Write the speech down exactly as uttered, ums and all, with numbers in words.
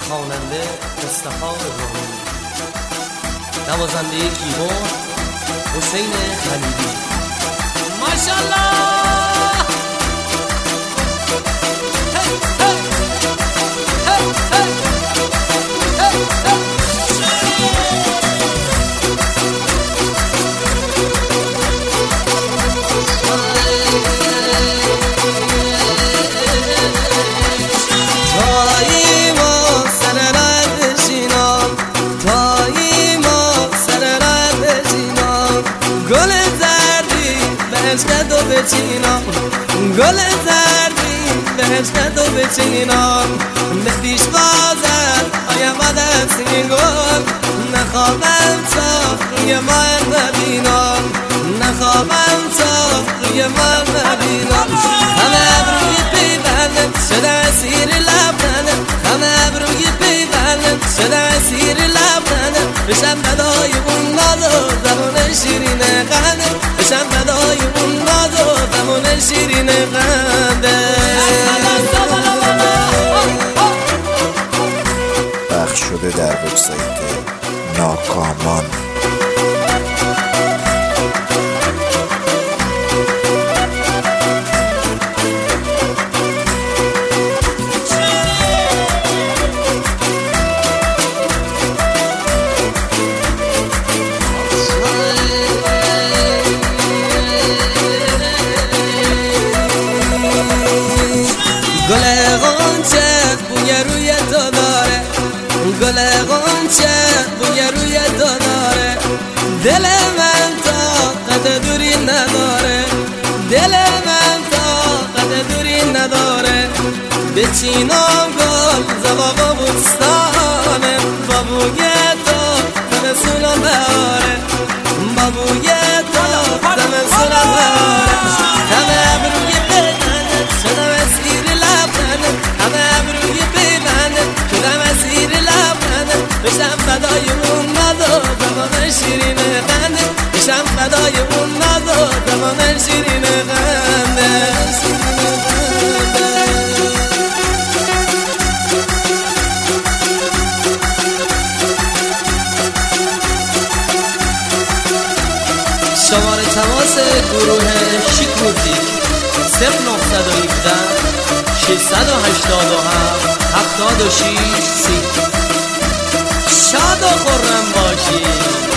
خواننده مصطفی ابراهیمی، نوازنده کیبورد حسین خلیلی. ماشاءالله. گل زردی بهشت و بچینم، گل زردی بهشت و بچینم، به پیش بازر آیم آدم سینگل، نخوابم تا روی من نبینم، نخوابم تا روی من نبینم. همه ابروی پیوندم شده اسیر لبخندم، همه ابروی پیوندم شده اسیر لبخندم، بشم بدای اون ناز و زبان شیرین خنده، بشم بدای اون ناز و زبان شیرین خنده. پخش شده در وبسایت ناکامان. گل غنچه بوی روی تو داره، گل غنچه بوی روی تو داره، دل من طاقت دوری نداره، دل من طاقت دوری نداره. بچینم گل زباق بوستانه، با بوی تو زمستونم بهاره، با بوی تو زمستونم بهاره. همه ابروی بزنه شدم اسیر لبخنده، همه ابروی بزنه شدم اسیر لبخنده، بشم فدای اون ناز و زبان شیرین خنده، بشم فدای اون ناز و زبان شیرین خنده. شماره تماس گروه شیک موزیک صفر نهصد و هفده ششصد و هشتاد و هفت هفتاد و شش سی. شاد و خرم باشید.